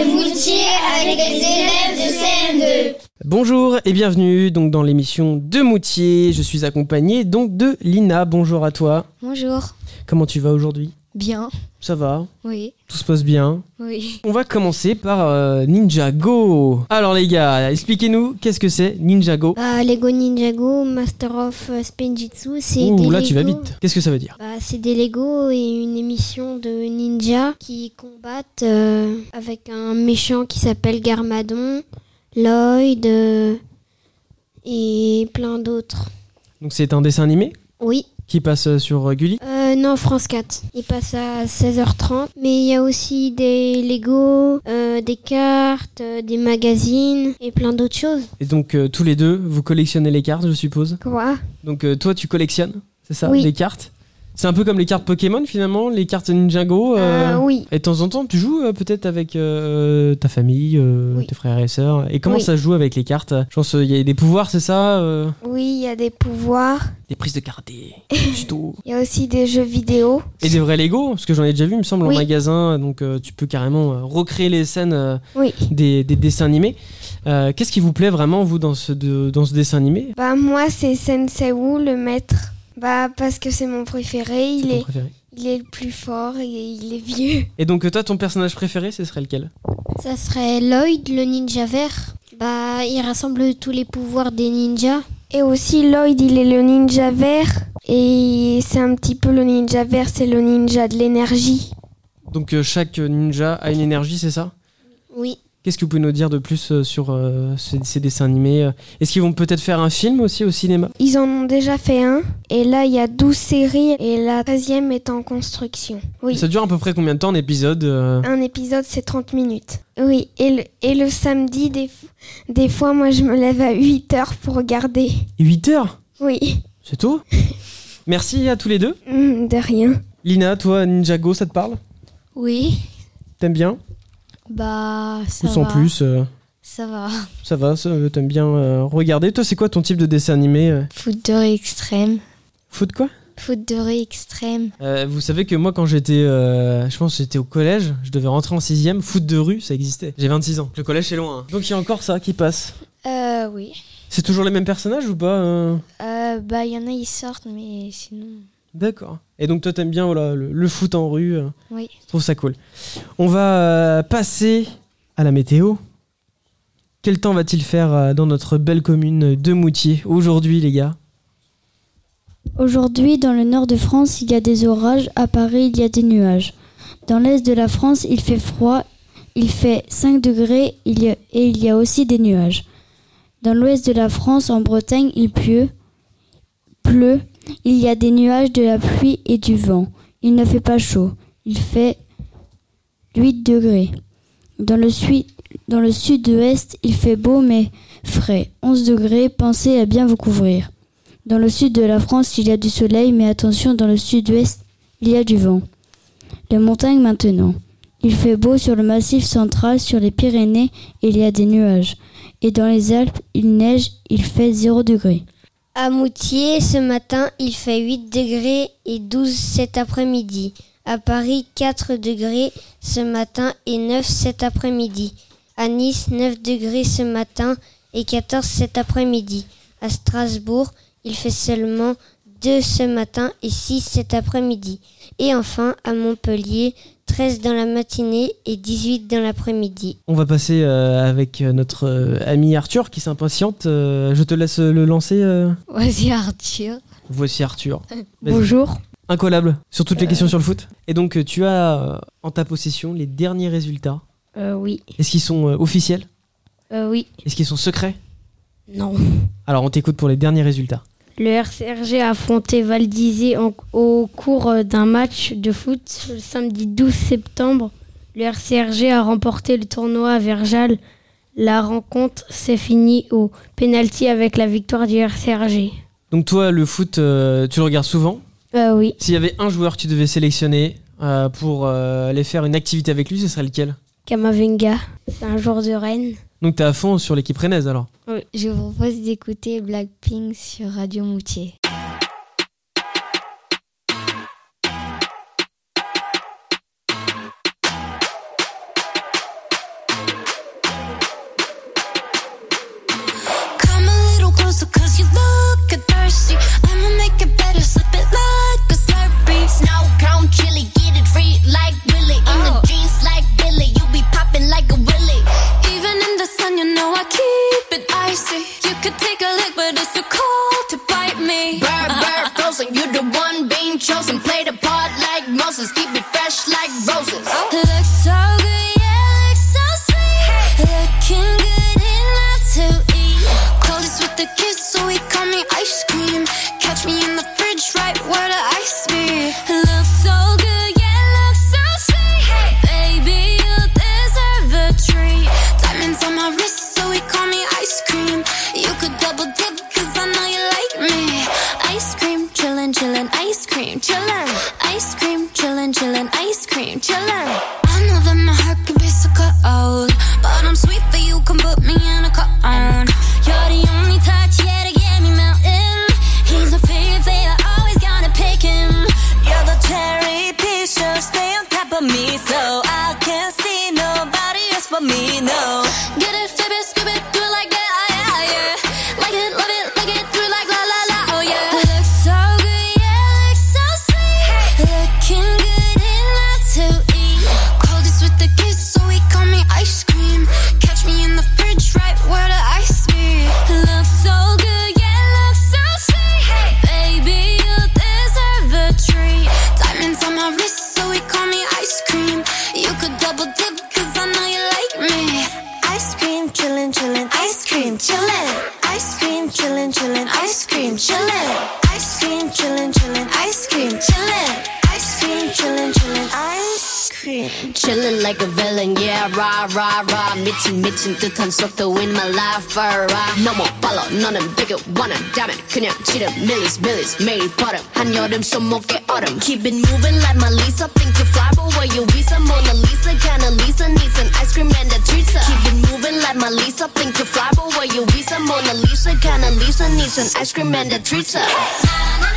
de Moutier avec les élèves de CM2. Bonjour et bienvenue donc dans l'émission de Moutier. Je suis accompagné donc de Lina. Bonjour à toi. Bonjour. Comment tu vas aujourd'hui ? Bien. Ça va ? Oui. Tout se passe bien ? Oui. On va commencer par Ninjago. Alors les gars, expliquez-nous qu'est-ce que c'est Ninjago ? Lego Ninjago, Master of Spinjitzu, c'est Ouh des là Lego. tu vas vite. Qu'est-ce que ça veut dire ? C'est des Lego et une émission de ninjas qui combattent avec un méchant qui s'appelle Garmadon, Lloyd et plein d'autres. Donc c'est un dessin animé Oui. qui passe sur Gulli ? Non, France 4. Il passe à 16h30. Mais il y a aussi des Lego, des cartes, des magazines et plein d'autres choses. Et donc tous les deux, vous collectionnez les cartes, je suppose ? Quoi ? Donc toi tu collectionnes, c'est ça ? Oui. Les cartes ? C'est un peu comme les cartes Pokémon finalement, les cartes Ninjago. Oui. Et de temps en temps, tu joues peut-être avec ta famille, Oui. tes frères et sœurs. Et comment Oui. ça se joue avec les cartes ? Je pense qu'il y a des pouvoirs, c'est ça Oui, il y a des pouvoirs. Des prises de karaté, judo. Il y a aussi des jeux vidéo. Et des vrais Lego, parce que j'en ai déjà vu, il me semble, en Oui. magasin. Donc tu peux carrément recréer les scènes Oui. des dessins animés. Qu'est-ce qui vous plaît vraiment, vous, dans ce dessin animé ? Moi, c'est Sensei Wu, le maître. Parce que c'est mon préféré. C'est ton préféré. Il est le plus fort et il est vieux. Et donc toi, ton personnage préféré, ce serait lequel ? Ça serait Lloyd, le ninja vert. Il rassemble tous les pouvoirs des ninjas. Et aussi, Lloyd, il est le ninja vert. Et c'est un petit peu le ninja vert, c'est le ninja de l'énergie. Donc chaque ninja a une énergie, c'est ça ? Oui. Qu'est-ce que vous pouvez nous dire de plus sur ces dessins animés ? Est-ce qu'ils vont peut-être faire un film aussi au cinéma ? Ils en ont déjà fait un. Et là, il y a 12 séries. Et la 13e est en construction. Oui. Ça dure à peu près combien de temps un épisode Un épisode, c'est 30 minutes. Oui, et le samedi, des fois, moi, je me lève à 8h pour regarder. 8 heures ? Oui. C'est tôt ? Merci à tous les deux. De rien. Lina, toi, Ninjago, ça te parle ? Oui. T'aimes bien ? Ça Ou sans va. plus Ça va. Ça va, t'aimes bien regarder. Toi, c'est quoi ton type de dessin animé Foot de rue extrême. Foot quoi ? Foot de rue extrême. Vous savez que moi, quand j'étais, je pense que j'étais au collège, je devais rentrer en 6ème, foot de rue, ça existait. J'ai 26 ans. Le collège, c'est loin. Hein. Donc il y a encore ça qui passe. Oui. C'est toujours les mêmes personnages ou pas Il y en a, ils sortent, mais sinon... D'accord. Et donc toi t'aimes bien voilà, le foot en rue. Oui. Je trouve ça cool. On va passer à la météo. Quel temps va-t-il faire dans notre belle commune de Moutier aujourd'hui les gars ? Aujourd'hui, dans le nord de France, il y a des orages. À Paris, il y a des nuages. Dans l'est de la France, il fait froid. Il fait 5 degrés et il y a aussi des nuages. Dans l'ouest de la France, en Bretagne, il pleut. Il y a des nuages, de la pluie et du vent. Il ne fait pas chaud. Il fait 8 degrés. Dans le sud-ouest, il fait beau mais frais. 11 degrés, pensez à bien vous couvrir. Dans le sud de la France, il y a du soleil, mais attention, dans le sud-ouest, il y a du vent. Les montagnes maintenant. Il fait beau sur le massif central, sur les Pyrénées, il y a des nuages. Et dans les Alpes, il neige, il fait 0 degrés. À Moutier, ce matin, il fait 8 degrés et 12 cet après-midi. À Paris, 4 degrés ce matin et 9 cet après-midi. À Nice, 9 degrés ce matin et 14 cet après-midi. À Strasbourg, il fait seulement 2 ce matin et 6 cet après-midi. Et enfin, à Montpellier, 13 dans la matinée et 18 dans l'après-midi. On va passer avec notre ami Arthur qui s'impatiente. Je te laisse le lancer. Vas-y, Arthur. Voici Arthur. Vas-y. Bonjour. Incollable sur toutes les questions sur le foot. Et donc tu as en ta possession les derniers résultats. Oui. Est-ce qu'ils sont officiels ? Oui. Est-ce qu'ils sont secrets ? Non. Alors on t'écoute pour les derniers résultats. Le RCRG a affronté Val-d'Isère au cours d'un match de foot le samedi 12 septembre. Le RCRG a remporté le tournoi à Verjal. La rencontre s'est finie au pénalty avec la victoire du RCRG. Donc toi, le foot, tu le regardes souvent ? Oui. S'il y avait un joueur que tu devais sélectionner pour aller faire une activité avec lui, ce serait lequel ? Kamavinga, c'est un joueur de Rennes. Donc t'es à fond sur l'équipe rennaise alors ? Oui. Je vous propose d'écouter Blackpink sur Radio Moutier. so I can't see nobody else but me, no. Get it, flip it, scoop it, do it like that, yeah, yeah. Like it, love it, like it, do it like la la la, oh yeah. Looks so good, yeah, looks so sweet. Looking good enough to eat. Coldest with the kiss, so he call me ice cream. Catch me in the fridge, right where the ice be. Looks so good, yeah, looks so sweet. Baby, you deserve a treat. Diamonds on my wrist, so he call me ice cream. You could double dip, cause I know you like me. Ice cream, chillin', chillin', ice cream, chillin'. Ice cream, chillin', chillin', ice cream, chillin'. Ice cream, chillin', chillin', ice cream, chillin'. Ice cream, chillin', chillin', ice cream. Chillin' like a villain, yeah, rah, rah, rah. 미친 듯한 속도 in my life, rah. 너무 빨라, 너는 되게 원한다면 그냥 지름 millies, 매일 버릇. 한여름 손목에 얼음. Keep it moving like my Lisa. Think you fly, but where you visa? Mona Lisa, kinda Lisa needs an ice cream and a treat. Keep it moving like my Lisa. Think you fly, but where you visa? Mona Lisa, kinda Lisa needs an ice cream and a treat.